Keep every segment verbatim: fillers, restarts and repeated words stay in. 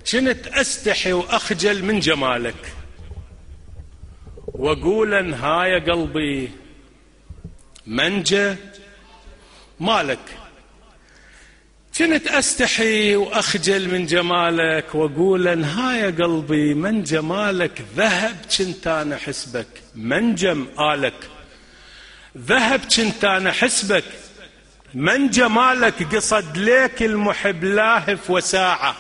كنت أستحي وأخجل من جمالك، وأقول هاي قلبي منجى مالك. كنت أستحي وأخجل من جمالك، وأقول هاي قلبي من جمالك. ذهب كنت أنا حسبك منجم آلك، ذهب كنت أنا حسبك من جمالك. قصد ليك المحب لاهف وساعة،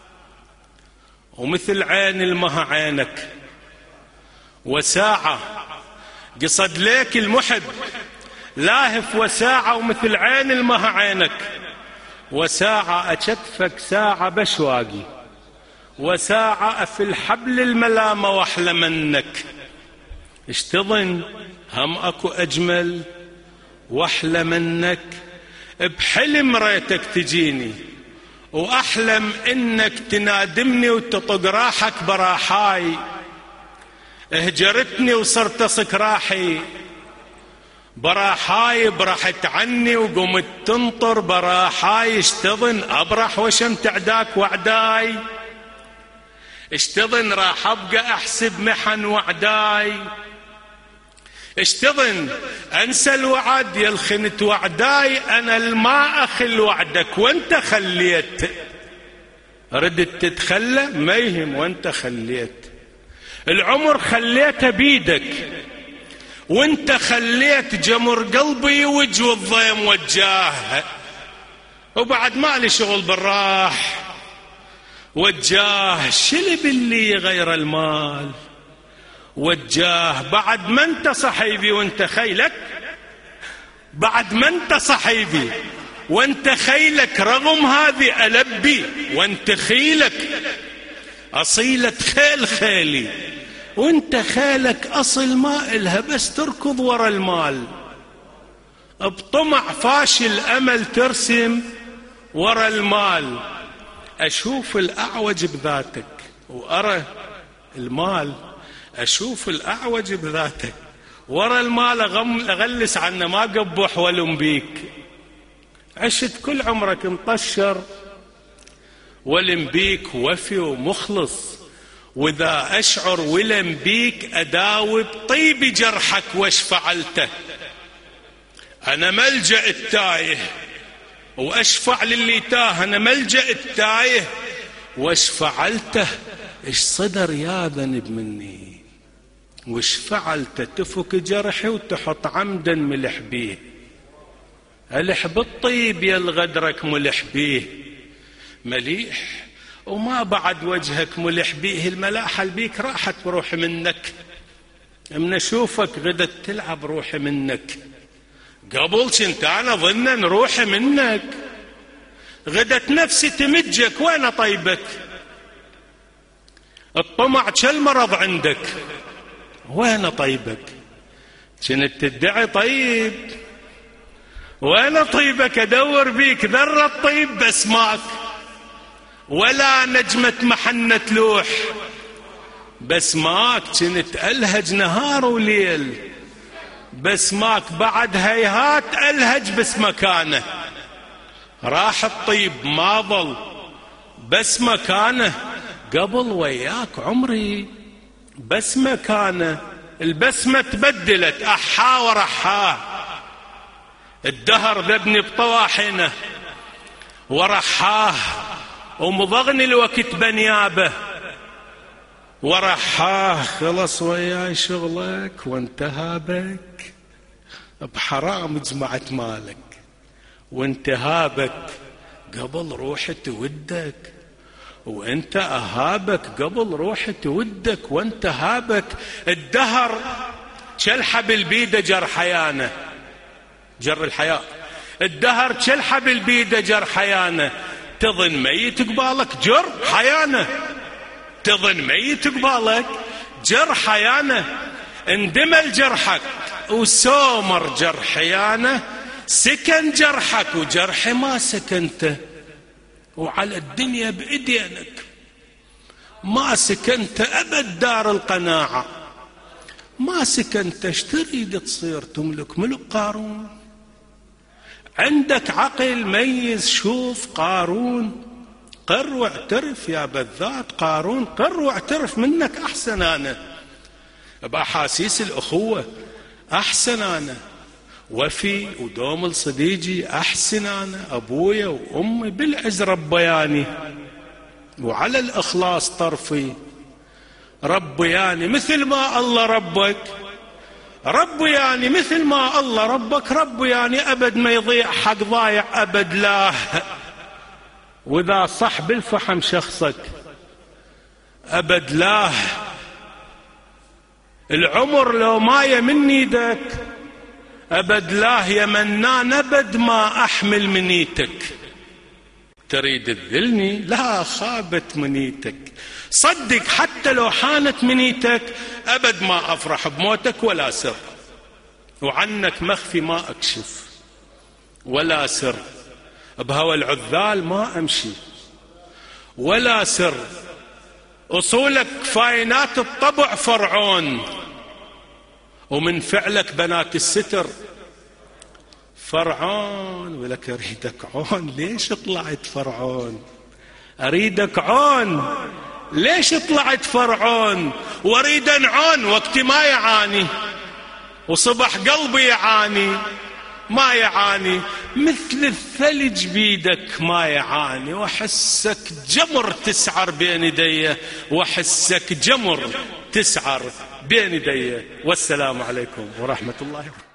ومثل عين المها عينك وساعة. قصد ليك المحب لاهف وساعة، ومثل عين المها عينك وساعة. أكتفك ساعة بشواقي، وساعة في الحبل الملامة واحلى منك. اشتظن هم اكو اجمل واحلى منك. بحلم ريتك تجيني، واحلم انك تنادمني وتطق راحك براحاي. اهجرتني وصرت سكراحي براحاي، برحت عني وقمت تنطر براحاي. اشتظن ابرح وشمت عداك وعداي، اشتظن راح ابقى احسب محن وعداي. اشتظن انسى الوعد يا الخنت وعداي. انا الما اخل وعدك وانت خليت، ردت تتخلى ما يهم وانت خليت. العمر خليته بيدك وانت خليت جمر قلبي وجه الضيم وجاه. وبعد ما لي شغل بالراح وجاه. شلب اللي غير المال وجاه. بعد ما انت صحيبي وانت خيلك، بعد ما انت صحيبي وانت خيلك، رغم هذه ألبي وانت خيلك. أصيلة خيل خيلي وانت خيلك أصل ما إلها بس تركض ورا المال. بطمع فاشل أمل ترسم ورا المال. أشوف الأعوج بذاتك وأرى المال. أشوف الأعوج بذاتك ورا المال. أغلس عنه ما قبح ولم بيك. عشت كل عمرك مطشر ولم بيك وفي ومخلص. وإذا أشعر ولم بيك أداوب طيب جرحك وش فعلته. أنا ملجأ التايه وأشفع للي تاه. أنا ملجأ التايه وش فعلته. إيش صدر يا ذنب مني وش فعلته. تفك جرحي وتحط عمدا ملح بيه. ألح بالطيب يا الغدرك ملح بيه. مليح وما بعد وجهك ملح بيه. الملاحة البيك راحت بروحي منك. من أشوفك غدت تلعب روحي منك. قبل كنت أنا ظنن روحي منك، غدت نفسي تمجك وأنا طيبك. الطمع كالمرض عندك وأنا طيبك. كنت تدعي طيب وأنا طيبك. أدور بيك ذرة طيب بس ماك، ولا نجمة محنة لوح بس ماك. كنت ألهج نهار وليل بس ماك. بعد هيهات ألهج بس مكانه. راح الطيب ما ظل بس مكانه. قبل وياك عمري بس مكانه. البسمة تبدلت أحا ورحاه. الدهر ذبني بطواحنه ورحاه. ومضغني الوقت بنيابه ورحاه. خلص وياي شغلك وانتهى بك. بحرام جمعت مالك وانتهابك. قبل روحي تودك وانت اهابك. قبل روحي تودك وانت هابك. الدهر شلحب البيده جر حيانه. جر الحياة. الدهر شلحب البيده جر حيانه. تظن ميت قبالك جر حيانه. تظن ميت قبالك جر حيانه. اندمل جرحك وسومر جر حيانه. سكن جرحك وجرحي ما سكنته. وعلى الدنيا بإيدينك ما سكنت أبد. دار القناعة ما سكنت. ايش تريد تصير تملك ملك قارون؟ عندك عقل ميز شوف قارون قر واعترف يا بذات قارون، قر واعترف منك أحسن أنا بأحاسيس الأخوة، أحسن أنا وفي ودوم الصديجي، أحسن أنا أبويا وأمي بالعز ربياني وعلى الإخلاص طرفي ربياني مثل ما الله ربك، ربياني مثل ما الله ربك، ربياني أبد ما يضيع حق ضايع أبد لا. وإذا صح بالفحم شخصك أبد لا، العمر لو مايه من ايدك أبد لا يا منان، أبد ما أحمل منيتك. تريد تذلني؟ لا، خابت منيتك. صدق حتى لو حانت منيتك أبد ما أفرح بموتك ولا سر، وعنك مخفي ما أكشف ولا سر، بهوى العذال ما أمشي ولا سر. أصولك فاينات الطبع فرعون، ومن فعلك بنات الستر فرعون. ولك أريدك عون، ليش طلعت فرعون؟ أريدك عون، ليش طلعت فرعون؟ وأريد أنعون وقت ما يعاني، وصبح قلبي يعاني ما يعاني، مثل الثلج بيدك ما يعاني، وأحسك جمر تسعر بين يدي، وأحسك جمر تسعر بين يدي. والسلام عليكم ورحمة الله وبركاته.